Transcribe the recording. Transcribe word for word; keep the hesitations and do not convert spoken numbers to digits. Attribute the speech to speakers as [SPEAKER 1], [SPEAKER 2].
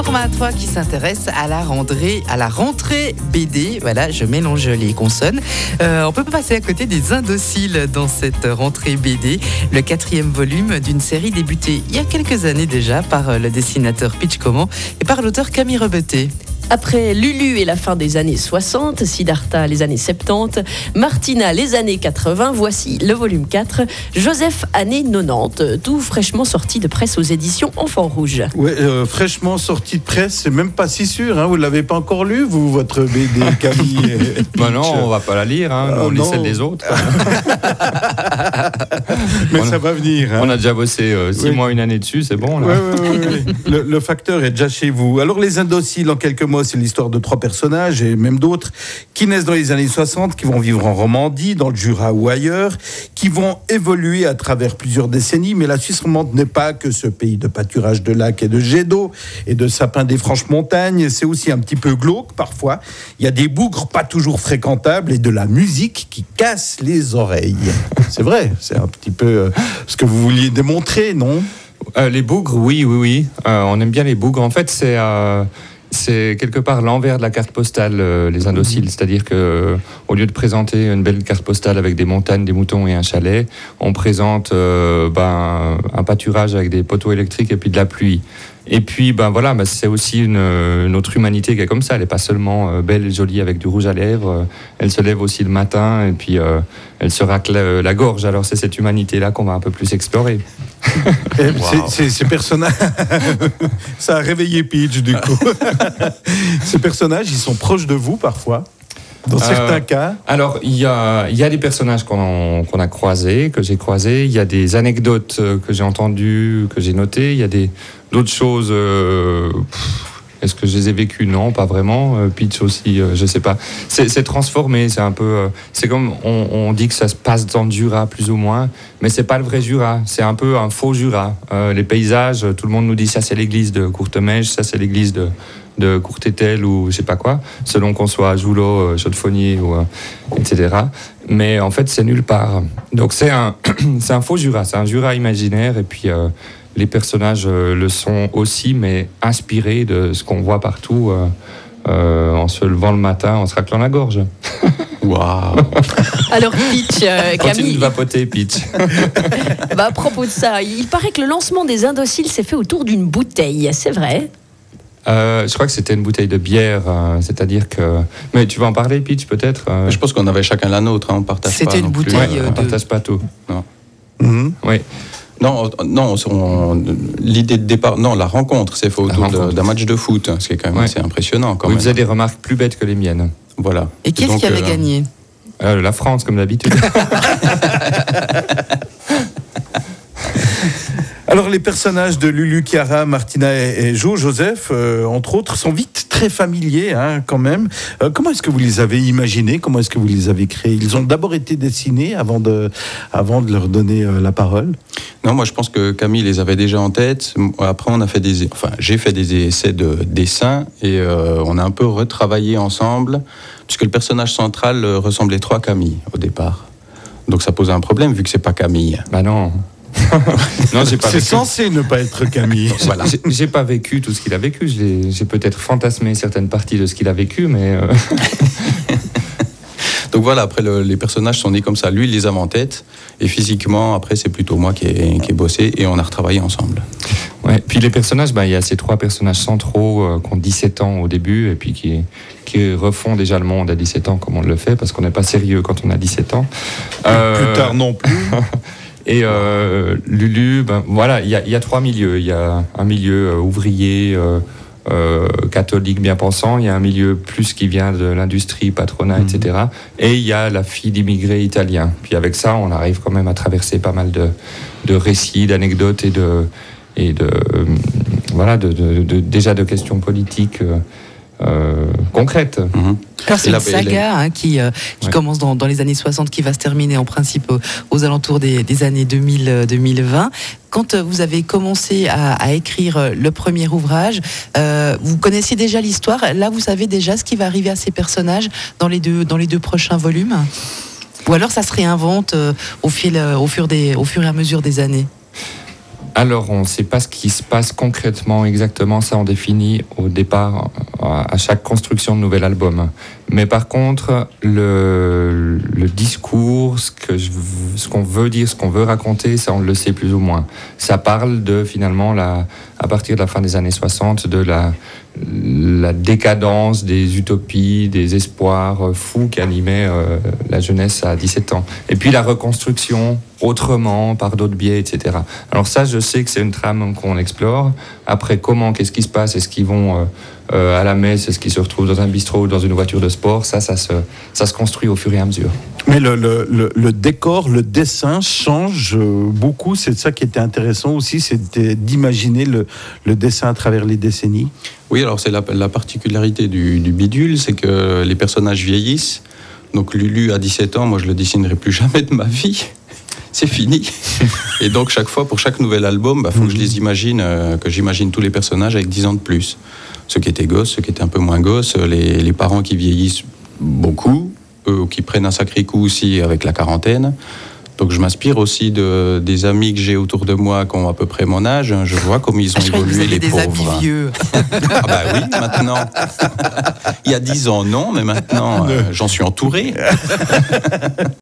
[SPEAKER 1] format à trois qui s'intéresse à la rentrée, à la rentrée B D. Voilà, je mélange les consonnes. Euh, on peut pas passer à côté des Indociles dans cette rentrée B D. Le quatrième volume d'une série débutée il y a quelques années déjà par le dessinateur Pitch Comment et par l'auteur Camille Rebeté.
[SPEAKER 2] Après Lulu et la fin des années soixante, Siddhartha les années soixante-dix, Martina les années quatre-vingts, voici le volume quatre, Joseph années quatre-vingt-dix, tout fraîchement sorti de presse aux éditions Enfants Rouges.
[SPEAKER 3] Oui, euh, fraîchement sorti de presse, c'est même pas si sûr, hein, vous ne l'avez pas encore lu, vous, votre B D, Camille?
[SPEAKER 4] Ben non, on va pas la lire, hein,
[SPEAKER 3] euh,
[SPEAKER 4] on lit celle des autres.
[SPEAKER 3] Mais
[SPEAKER 4] on
[SPEAKER 3] ça
[SPEAKER 4] a,
[SPEAKER 3] va venir. Hein.
[SPEAKER 4] On a déjà bossé euh, six oui. mois, une année dessus, c'est bon là.
[SPEAKER 3] Oui, oui, oui, oui. Le, le facteur est déjà chez vous. Alors les Indociles, en quelques mots, c'est l'histoire de trois personnages et même d'autres qui naissent dans les années soixante, qui vont vivre en Romandie, dans le Jura ou ailleurs, qui vont évoluer à travers plusieurs décennies. Mais la Suisse romande n'est pas que ce pays de pâturage de lacs et de jets d'eau et de sapins des franches montagnes. C'est aussi un petit peu glauque parfois. Il y a des bougres pas toujours fréquentables et de la musique qui casse les oreilles. C'est vrai, c'est un petit peu ce que vous vouliez démontrer, non ?
[SPEAKER 4] euh, Les bougres, oui, oui, oui. Euh, on aime bien les bougres. En fait, c'est... Euh... C'est quelque part l'envers de la carte postale, euh, les Indociles. C'est-à-dire que, euh, au lieu de présenter une belle carte postale avec des montagnes, des moutons et un chalet, on présente euh, ben, un pâturage avec des poteaux électriques et puis de la pluie. Et puis, ben voilà, ben, c'est aussi une, une autre humanité qui est comme ça. Elle n'est pas seulement euh, belle et jolie avec du rouge à lèvres. Elle se lève aussi le matin et puis euh, elle se racle la, la gorge. Alors c'est cette humanité-là qu'on va un peu plus explorer.
[SPEAKER 3] Wow. C'est, c'est, ces personnages, ça a réveillé Pitch du coup. Ces personnages, ils sont proches de vous parfois. Dans euh, certains cas.
[SPEAKER 4] Alors, il y a, y a des personnages qu'on a, qu'on a croisés, que j'ai croisés. Il y a des anecdotes que j'ai entendues, que j'ai notées. Il y a des, d'autres choses. Euh, pff, est-ce que je les ai vécues ? Non, pas vraiment. Euh, Pitch aussi, euh, je sais pas. C'est, c'est transformé. C'est un peu. Euh, c'est comme on, on dit que ça se passe dans le Jura, plus ou moins, mais c'est pas le vrai Jura. C'est un peu un faux Jura. Euh, les paysages, tout le monde nous dit ça, c'est l'église de Courtemèche, ça, c'est l'église de. de Courtétel ou je sais pas quoi, selon qu'on soit à Joulot, Chaudefonnier, ou, euh, et cetera. Mais en fait, c'est nulle part. Donc c'est un, c'est un faux Jura, c'est un Jura imaginaire, et puis euh, les personnages euh, le sont aussi, mais inspirés de ce qu'on voit partout euh, euh, en se levant le matin, en se raclant la gorge.
[SPEAKER 3] Waouh.
[SPEAKER 2] Alors Pitch, euh, Camille...
[SPEAKER 4] Continue de vapoter, Pitch.
[SPEAKER 2] Bah, à propos de ça, il paraît que le lancement des Indociles s'est fait autour d'une bouteille, c'est vrai ?
[SPEAKER 4] Euh, je crois que c'était une bouteille de bière, euh, c'est-à-dire que... Mais tu vas en parler, Pitch, peut-être euh...
[SPEAKER 5] Je pense qu'on avait chacun la nôtre, hein, on partage
[SPEAKER 1] c'était
[SPEAKER 5] pas.
[SPEAKER 1] C'était une bouteille
[SPEAKER 5] plus,
[SPEAKER 1] euh,
[SPEAKER 4] on
[SPEAKER 1] de...
[SPEAKER 4] partage pas tout.
[SPEAKER 5] Non.
[SPEAKER 4] Mm-hmm. Oui.
[SPEAKER 5] Non, non on, l'idée de départ... Non, la rencontre s'est faite autour de, d'un match de foot, ce qui est quand même ouais. assez impressionnant. Quand
[SPEAKER 4] Vous
[SPEAKER 5] même.
[SPEAKER 4] faisiez des remarques plus bêtes que les miennes.
[SPEAKER 5] Voilà.
[SPEAKER 1] Et qui est-ce qui avait euh... gagné ?
[SPEAKER 4] euh, La France, comme d'habitude.
[SPEAKER 3] Alors les personnages de Lulu, Chiara, Martina et, et Jo, Joseph, euh, entre autres, sont vite très familiers hein, quand même. Euh, comment est-ce que vous les avez imaginés ? Comment est-ce que vous les avez créés ? Ils ont d'abord été dessinés avant de, avant de leur donner euh, la parole ?
[SPEAKER 5] Non, moi je pense que Camille les avait déjà en tête. Après on a fait des, enfin j'ai fait des essais de dessin et euh, on a un peu retravaillé ensemble puisque le personnage central euh, ressemblait trop à Camille au départ. Donc ça posait un problème vu que c'est pas Camille.
[SPEAKER 4] Bah non.
[SPEAKER 3] non, j'ai pas c'est vécu. Censé ne pas être Camille.
[SPEAKER 4] Voilà. J'ai, j'ai pas vécu tout ce qu'il a vécu. J'ai, j'ai peut-être fantasmé certaines parties de ce qu'il a vécu, mais. Euh...
[SPEAKER 5] Donc voilà, après le, les personnages sont nés comme ça. Lui, il les avait en tête, et physiquement, après, c'est plutôt moi qui ai, qui ai bossé, et on a retravaillé ensemble.
[SPEAKER 4] Ouais. Puis les personnages, bah, il y a ces trois personnages centraux euh, qui ont dix-sept ans au début, et puis qui, qui refont déjà le monde à dix-sept ans, comme on le fait, parce qu'on n'est pas sérieux quand on a dix-sept ans.
[SPEAKER 3] Euh... Plus tard non plus.
[SPEAKER 4] Et euh, Lulu, ben, voilà, il y a, y a trois milieux. Il y a un milieu euh, ouvrier, euh, euh, catholique, bien pensant. Il y a un milieu plus qui vient de l'industrie, patronat, mmh. et cetera. Et il y a la fille d'immigrés italiens. Puis avec ça, on arrive quand même à traverser pas mal de, de récits, d'anecdotes et de, et de, euh, voilà, de, de, de, déjà de questions politiques euh, euh, concrètes.
[SPEAKER 1] Mmh. Alors c'est une saga hein, qui, euh, qui ouais. commence dans, dans les années soixante, qui va se terminer en principe aux, aux alentours des, des années deux mille, deux mille vingt. Quand vous avez commencé à, à écrire le premier ouvrage, euh, vous connaissiez déjà l'histoire. Là, vous savez déjà ce qui va arriver à ces personnages dans les deux, dans les deux prochains volumes ? Ou alors ça se réinvente euh, au, fil, au, fur des, au fur et à mesure des années ?
[SPEAKER 4] Alors, on ne sait pas ce qui se passe concrètement, exactement. Ça, on définit au départ, à chaque construction de nouvel album. Mais par contre, le, le discours, ce, que je, ce qu'on veut dire, ce qu'on veut raconter, ça, on le sait plus ou moins. Ça parle de, finalement, la, à partir de la fin des années soixante, de la, la décadence des utopies, des espoirs fous qui animaient euh, la jeunesse à dix-sept ans. Et puis la reconstruction autrement, par d'autres biais, et cetera. Alors ça, je sais que c'est une trame qu'on explore. Après, comment, qu'est-ce qui se passe? Est-ce qu'ils vont euh, euh, à la messe? Est-ce qu'ils se retrouvent dans un bistrot ou dans une voiture de sport? Ça, ça se, ça se construit au fur et à mesure.
[SPEAKER 3] Mais le, le, le, le décor, le dessin change beaucoup. C'est ça qui était intéressant aussi, c'était d'imaginer le, le dessin à travers les décennies.
[SPEAKER 5] Oui, alors c'est la, la particularité du, du bidule, c'est que les personnages vieillissent. Donc Lulu à dix-sept ans, moi je le dessinerai plus jamais de ma vie. C'est fini. Et donc chaque fois, pour chaque nouvel album, il bah, faut mmh. que je les imagine, euh, que j'imagine tous les personnages avec dix ans de plus. Ceux qui étaient gosses, ceux qui étaient un peu moins gosses, les, les parents qui vieillissent beaucoup, eux qui prennent un sacré coup aussi avec la quarantaine. Donc je m'inspire aussi de, des amis que j'ai autour de moi qui ont à peu près mon âge. Je vois comment ils ont
[SPEAKER 1] ah,
[SPEAKER 3] les
[SPEAKER 1] évolué, les
[SPEAKER 3] des
[SPEAKER 1] pauvres. Amis vieux.
[SPEAKER 5] Ah bah oui, maintenant. Il y a dix ans, non, mais maintenant, euh, j'en suis entouré.